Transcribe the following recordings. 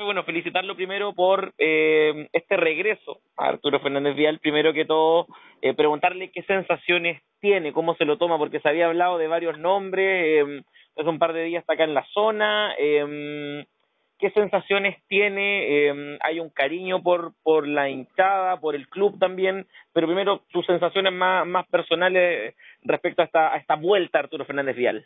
bueno, felicitarlo primero por este regreso a Arturo Fernández Vial. Primero que todo, preguntarle qué sensaciones tiene, cómo se lo toma, porque se había hablado de varios nombres, hace un par de días está acá en la zona. ¿Qué sensaciones tiene? Hay un cariño por la hinchada, por el club también, pero primero sus sensaciones más personales respecto a esta vuelta a Arturo Fernández Vial.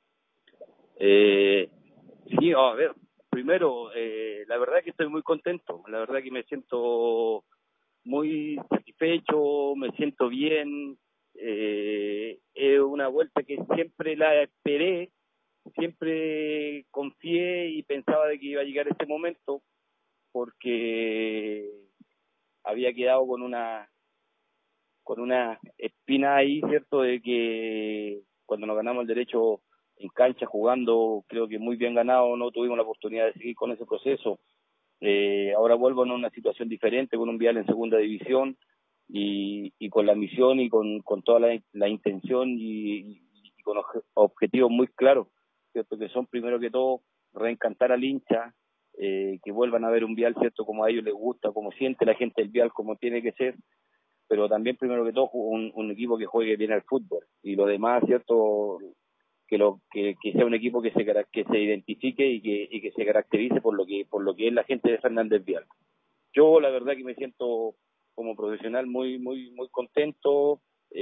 Sí, a ver, primero, la verdad que estoy muy contento, la verdad que me siento muy satisfecho, me siento bien, es una vuelta que siempre la esperé, siempre confié y pensaba de que iba a llegar este momento, porque había quedado con una espina ahí, ¿cierto?, de que cuando nos ganamos el derecho en cancha jugando, creo que muy bien ganado, no tuvimos la oportunidad de seguir con ese proceso. Ahora vuelvo en una situación diferente, con un Vial en segunda división y con la misión y con toda la intención y con objetivos muy claros, ¿cierto?, que son primero que todo reencantar al hincha, que vuelvan a ver un Vial, ¿cierto?, como a ellos les gusta, como siente la gente del Vial, como tiene que ser, pero también primero que todo un equipo que juegue bien al fútbol y lo demás, ¿cierto?, que sea un equipo que se identifique y que se caracterice por lo que es la gente de Fernández Vial. Yo la verdad que me siento como profesional muy contento.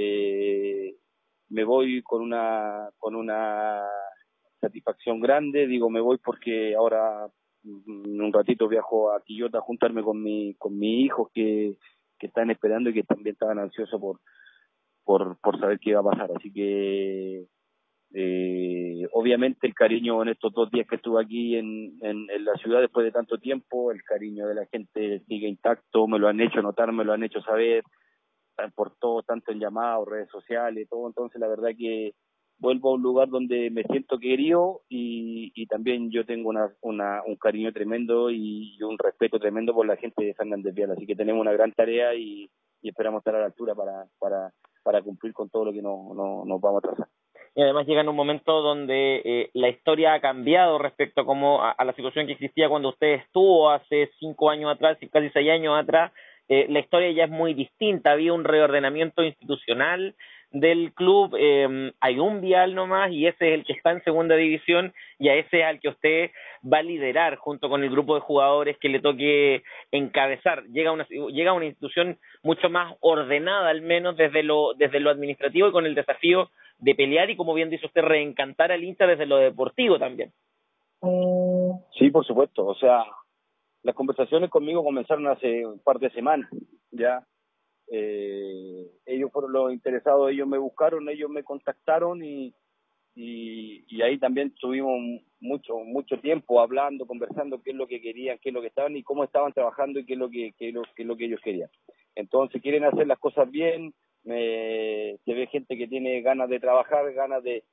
Me voy con una satisfacción grande. Digo, me voy porque ahora en un ratito viajo a Quillota a juntarme con mi hijo que están esperando y que también estaban ansiosos por saber qué iba a pasar. Así que obviamente el cariño en estos 2 días que estuve aquí en la ciudad después de tanto tiempo, el cariño de la gente sigue intacto, me lo han hecho notar, me lo han hecho saber por todo, tanto en llamados, redes sociales, todo. Entonces la verdad que vuelvo a un lugar donde me siento querido y también yo tengo un cariño tremendo y un respeto tremendo por la gente de Fernández Vial, así que tenemos una gran tarea y esperamos estar a la altura para cumplir con todo lo que nos vamos a trazar. Y además llega en un momento donde la historia ha cambiado respecto a la situación que existía cuando usted estuvo hace 5 años atrás, casi 6 años atrás. La historia ya es muy distinta, había un reordenamiento institucional del club, hay un Vial nomás y ese es el que está en segunda división y a ese es al que usted va a liderar junto con el grupo de jugadores que le toque encabezar. Llega a una institución mucho más ordenada, al menos desde lo administrativo y con el desafío de pelear y, como bien dice usted, reencantar al hincha desde lo deportivo también. Sí, por supuesto, o sea, las conversaciones conmigo comenzaron hace un par de semanas, ya. Ellos fueron los interesados, ellos me buscaron, ellos me contactaron y ahí también estuvimos mucho tiempo hablando, conversando qué es lo que querían, qué es lo que estaban y cómo estaban trabajando y qué es lo que ellos querían. Entonces quieren hacer las cosas bien, se ve gente que tiene ganas de trabajar, ganas de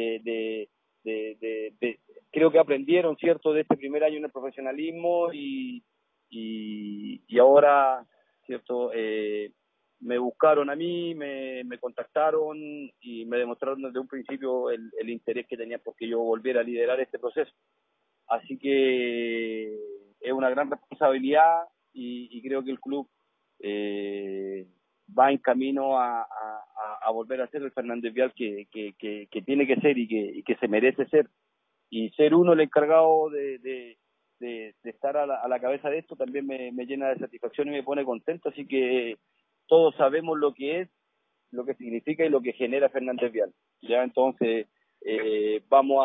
creo que aprendieron, ¿cierto?, de este primer año en el profesionalismo y ahora, ¿cierto?, me buscaron a mí, me contactaron y me demostraron desde un principio el interés que tenían porque yo volviera a liderar este proceso. Así que es una gran responsabilidad y creo que el club va en camino a volver a ser el Fernández Vial que tiene que ser y que se merece ser. Y ser uno el encargado de estar a la cabeza de esto también me llena de satisfacción y me pone contento, así que todos sabemos lo que es, lo que significa y lo que genera Fernández Vial. Ya entonces vamos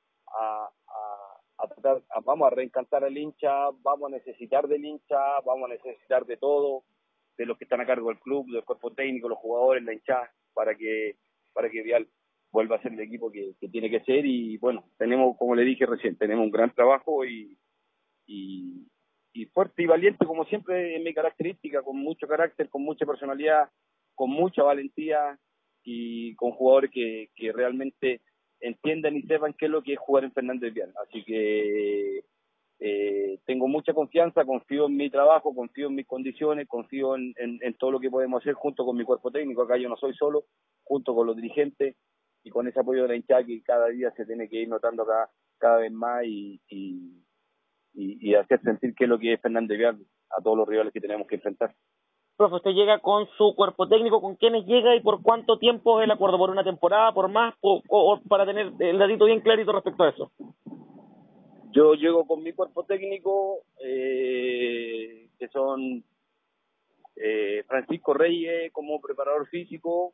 vamos a reencantar al hincha, vamos a necesitar del hincha, vamos a necesitar de todo, de los que están a cargo del club, del cuerpo técnico, los jugadores, la hinchada, para que Vial vuelva a ser el equipo que tiene que ser. Y bueno, tenemos, como le dije recién, tenemos un gran trabajo y fuerte y valiente, como siempre, en mi característica, con mucho carácter, con mucha personalidad, con mucha valentía y con jugadores que realmente entiendan y sepan qué es lo que es jugar en Fernández Vial. Así que tengo mucha confianza, confío en mi trabajo, confío en mis condiciones, confío en todo lo que podemos hacer junto con mi cuerpo técnico. Acá yo no soy solo, junto con los dirigentes y con ese apoyo de la hinchada que cada día se tiene que ir notando cada vez más y y hacer sentir qué es lo que es Fernández Vial a todos los rivales que tenemos que enfrentar. Profe, usted llega con su cuerpo técnico, ¿con quiénes llega y por cuánto tiempo es el acuerdo? ¿Por una temporada, por más? O para tener el datito bien clarito respecto a eso. Yo llego con mi cuerpo técnico, que son Francisco Reyes como preparador físico.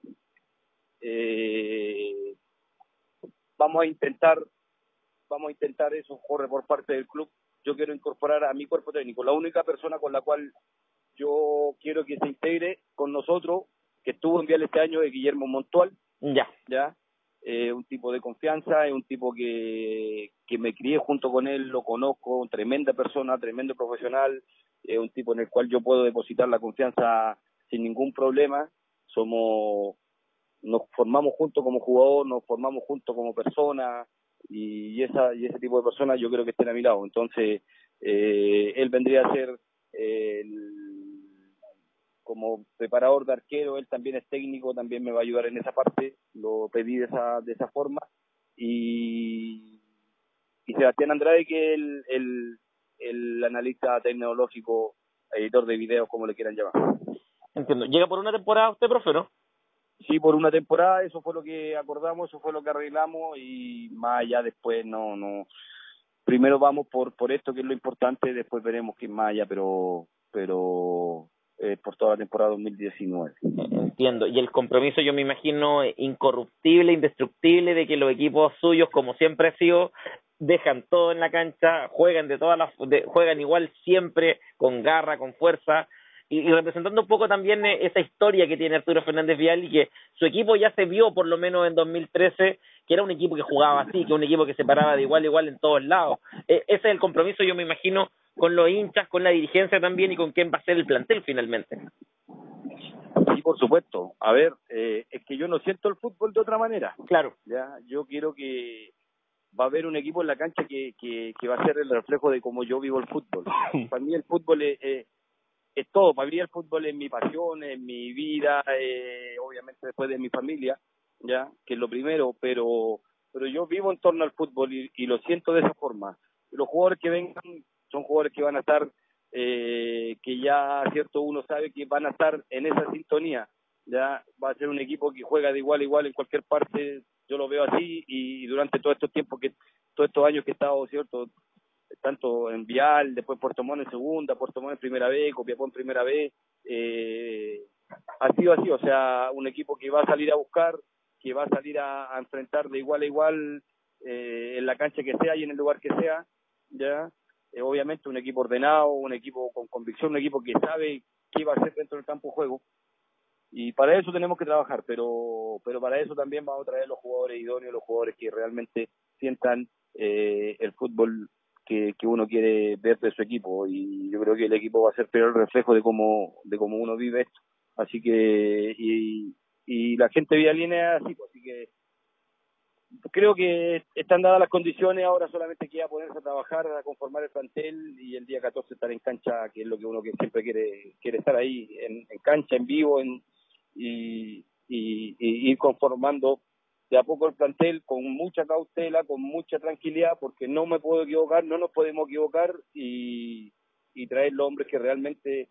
Vamos a intentar eso, corre por parte del club. Yo quiero incorporar a mi cuerpo técnico. La única persona con la cual yo quiero que se integre con nosotros, que estuvo en Vial este año, es Guillermo Montual. Ya. Un tipo de confianza, es un tipo que me crié junto con él, lo conozco, tremenda persona, tremendo profesional, es un tipo en el cual yo puedo depositar la confianza sin ningún problema. Nos formamos juntos como jugador, nos formamos juntos como persona, y ese tipo de personas yo creo que estén a mi lado. Entonces, él vendría a ser como preparador de arquero, él también es técnico, también me va a ayudar en esa parte, lo pedí de esa forma, y Sebastián Andrade, que es el analista tecnológico, editor de videos, como le quieran llamar. Entiendo. ¿Llega por una temporada usted, profe, no? Sí, por una temporada, eso fue lo que acordamos, eso fue lo que arreglamos, y más allá después no. Primero vamos por esto, que es lo importante, después veremos qué más allá, pero por toda la temporada 2019. Entiendo. Y el compromiso, yo me imagino, incorruptible, indestructible, de que los equipos suyos, como siempre ha sido, dejan todo en la cancha, juegan juegan igual siempre, con garra, con fuerza, y representando un poco también esa historia que tiene Arturo Fernández Vial, y que su equipo ya se vio, por lo menos en 2013, que era un equipo que jugaba así, que un equipo que se paraba de igual a igual en todos lados. Ese es el compromiso, yo me imagino, con los hinchas, con la dirigencia también, y con quién va a ser el plantel finalmente. Sí, por supuesto. A ver, es que yo no siento el fútbol de otra manera. Claro. Ya, yo quiero que va a haber un equipo en la cancha que va a ser el reflejo de cómo yo vivo el fútbol. Para mí el fútbol es todo. Para mí el fútbol es mi pasión, es mi vida, obviamente después de mi familia, ya, que es lo primero, pero yo vivo en torno al fútbol y lo siento de esa forma. Los jugadores que vengan son jugadores que van a estar, que ya, cierto, uno sabe que van a estar en esa sintonía. Ya va a ser un equipo que juega de igual a igual en cualquier parte. Yo lo veo así, y durante todos estos años que he estado, cierto, tanto en Vial, después Puerto Montt en segunda, Puerto Montt en primera B, Copiapó en primera B, ha sido así. O sea, un equipo que va a salir a buscar, que va a salir a enfrentar de igual a igual, en la cancha que sea y en el lugar que sea, ya. Obviamente un equipo ordenado, un equipo con convicción, un equipo que sabe qué va a hacer dentro del campo de juego, y para eso tenemos que trabajar, pero para eso también vamos a traer los jugadores idóneos, los jugadores que realmente sientan el fútbol que uno quiere ver de su equipo, y yo creo que el equipo va a ser peor reflejo de cómo uno vive esto. Así que y la gente vialina es así, así que creo que están dadas las condiciones. Ahora solamente queda ponerse a trabajar, a conformar el plantel, y el día 14 estar en cancha, que es lo que uno que siempre quiere estar ahí, en cancha, en vivo, y ir conformando de a poco el plantel con mucha cautela, con mucha tranquilidad, porque no me puedo equivocar, no nos podemos equivocar, y traer los hombres que realmente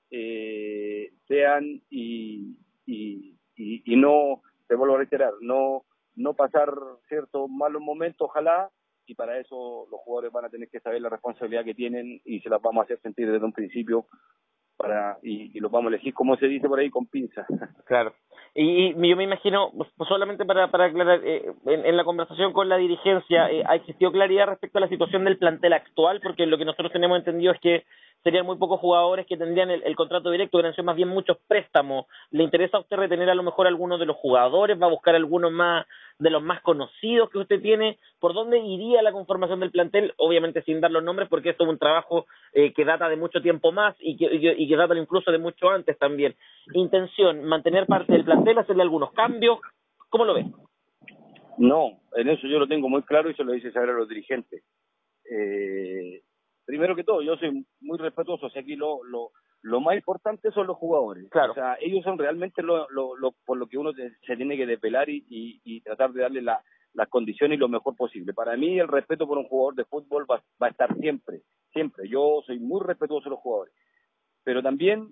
sean, y no, te vuelvo a reiterar, no pasar ciertos malos momentos, ojalá, y para eso los jugadores van a tener que saber la responsabilidad que tienen, y se las vamos a hacer sentir desde un principio, y los vamos a elegir, como se dice por ahí, con pinzas. Claro. Y yo me imagino, pues, solamente para aclarar, en la conversación con la dirigencia, ¿ha existido claridad respecto a la situación del plantel actual? Porque lo que nosotros tenemos entendido es que serían muy pocos jugadores que tendrían el contrato directo, que eran más bien muchos préstamos. ¿Le interesa a usted retener a lo mejor algunos de los jugadores? ¿Va a buscar algunos más de los más conocidos que usted tiene? ¿Por dónde iría la conformación del plantel? Obviamente sin dar los nombres, porque esto es un trabajo que data de mucho tiempo más, y que data incluso de mucho antes también. Intención, mantener parte del plantel, hacerle algunos cambios. ¿Cómo lo ves? No, en eso yo lo tengo muy claro, y se lo dice saber a los dirigentes. Primero que todo, yo soy muy respetuoso. O sea, aquí lo más importante son los jugadores. Claro. O sea, ellos son realmente por lo que uno se tiene que desvelar, y tratar de darle las condiciones y lo mejor posible. Para mí el respeto por un jugador de fútbol va a estar siempre, siempre. Yo soy muy respetuoso de los jugadores, pero también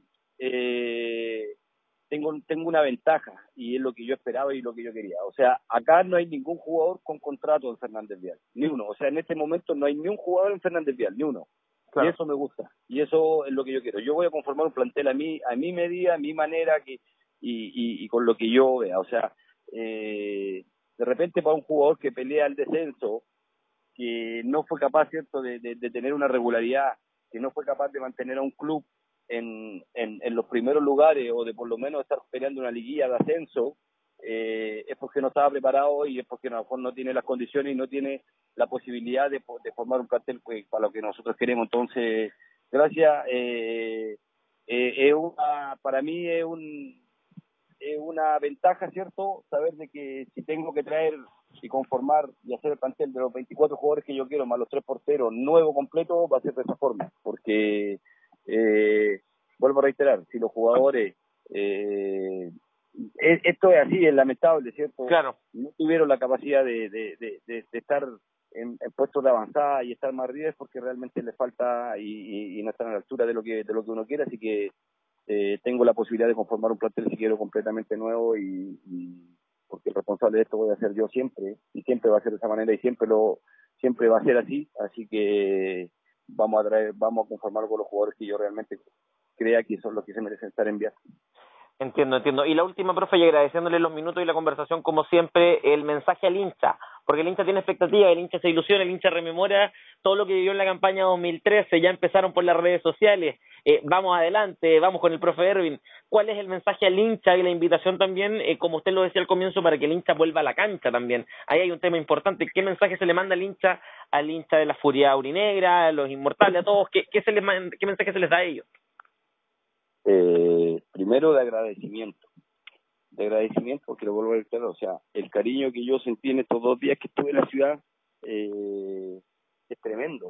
tengo una ventaja, y es lo que yo esperaba y lo que yo quería. O sea, acá no hay ningún jugador con contrato en Fernández Vial, ni uno. O sea, en este momento no hay ni un jugador en Fernández Vial, ni uno. Claro. Y eso me gusta, y eso es lo que yo quiero. Yo voy a conformar un plantel a mi medida, a mi manera, y con lo que yo vea. O sea, de repente para un jugador que pelea el descenso, que no fue capaz, ¿cierto?, de tener una regularidad, que no fue capaz de mantener a un club en los primeros lugares, o de por lo menos estar peleando una liguilla de ascenso, es porque no estaba preparado, y es porque a lo mejor no tiene las condiciones y no tiene la posibilidad de formar un cartel, pues, para lo que nosotros queremos. Entonces, gracias. Para mí es una ventaja, ¿cierto?, saber de que si tengo que traer y conformar y hacer el plantel de los 24 jugadores que yo quiero, más los 3 porteros, nuevo, completo, va a ser de esa forma, porque vuelvo a reiterar, si los jugadores, esto es así, es lamentable, ¿cierto? Claro. No tuvieron la capacidad de estar en puestos de avanzada y estar más arriba, es porque realmente les falta y no están a la altura de lo que uno quiere. Así que tengo la posibilidad de conformar un plantel, si quiero, completamente nuevo, y porque el responsable de esto voy a ser yo siempre, y siempre va a ser de esa manera, y siempre va a ser así. Así que vamos a conformarlo con los jugadores que yo realmente crea que son los que se merecen estar en viaje. Entiendo. Y la última, profe, y agradeciéndole los minutos y la conversación, como siempre, el mensaje al hincha, porque el hincha tiene expectativas, el hincha se ilusiona, el hincha rememora todo lo que vivió en la campaña 2013, ya empezaron por las redes sociales, vamos adelante, vamos con el profe Erwin. ¿Cuál es el mensaje al hincha y la invitación también, como usted lo decía al comienzo, para que el hincha vuelva a la cancha también? Ahí hay un tema importante. ¿Qué mensaje se le manda al hincha de la Furia Aurinegra, a los Inmortales, a todos? ¿Qué mensaje se les da a ellos? Primero, de agradecimiento, porque lo vuelvo a decir, o sea, el cariño que yo sentí en estos 2 días que estuve en la ciudad es tremendo.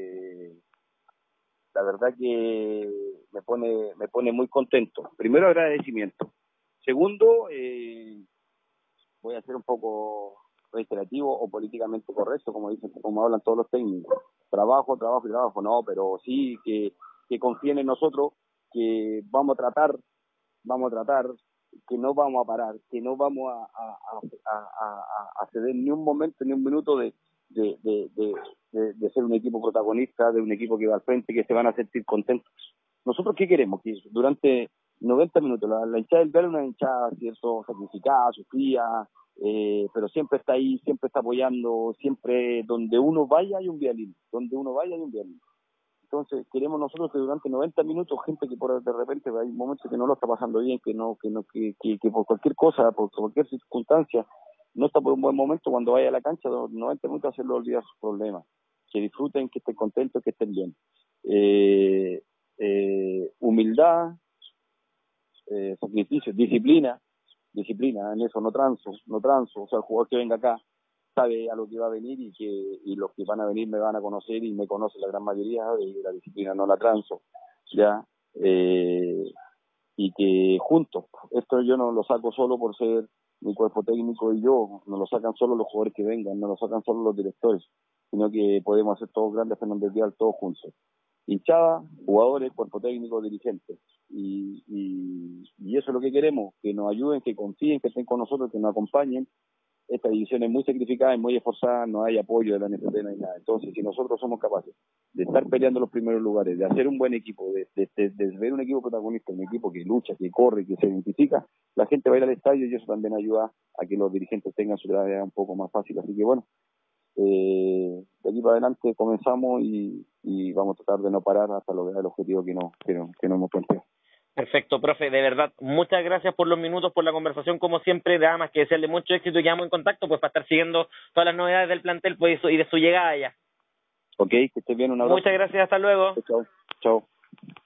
La verdad que me pone muy contento. Primero, agradecimiento. Segundo, voy a ser un poco reiterativo o políticamente correcto, como hablan todos los técnicos. Trabajo, no, pero sí que confíen en nosotros, que vamos a tratar, que no vamos a parar, que no vamos a ceder ni un momento, ni un minuto de ser un equipo protagonista, de un equipo que va al frente, que se van a sentir contentos. ¿Nosotros qué queremos? Que durante 90 minutos, la hinchada del Real es una hinchada, ¿cierto?, sacrificada, sufrida, pero siempre está ahí, siempre está apoyando, siempre donde uno vaya hay un vialín, Entonces queremos nosotros que durante 90 minutos, gente que de repente hay momentos que no lo está pasando bien, que por cualquier cosa, por cualquier circunstancia, no está por un buen momento, cuando vaya a la cancha, 90 minutos, hacerlo olvidar sus problemas, que disfruten, que estén contentos, que estén bien. Humildad, sacrificio, disciplina, en eso no transo. O sea, el jugador que venga acá sabe a lo que va a venir, y los que van a venir me van a conocer, y me conocen la gran mayoría, y la disciplina no la transo, ya. Y que juntos, esto yo no lo saco solo por ser mi cuerpo técnico y yo, no lo sacan solo los jugadores que vengan, no lo sacan solo los directores, sino que podemos hacer todos grandes Fernández Vial, todos juntos. Hinchada, jugadores, cuerpo técnico, dirigentes. Y eso es lo que queremos, que nos ayuden, que confíen, que estén con nosotros, que nos acompañen. Esta división es muy sacrificada, es muy esforzada, no hay apoyo de la NFP, no hay nada. Entonces, si nosotros somos capaces de estar peleando los primeros lugares, de hacer un buen equipo, de ver un equipo protagonista, un equipo que lucha, que corre, que se identifica, la gente va a ir al estadio, y eso también ayuda a que los dirigentes tengan su tarea un poco más fácil. Así que bueno, de aquí para adelante comenzamos, y vamos a tratar de no parar hasta lograr el objetivo que nos hemos planteado. Perfecto, profe, de verdad, muchas gracias por los minutos, por la conversación, como siempre, nada más que desearle mucho éxito, y quedamos en contacto pues para estar siguiendo todas las novedades del plantel pues y de su llegada ya. Ok, que estés bien, un abrazo. Muchas gracias, hasta luego. Chao.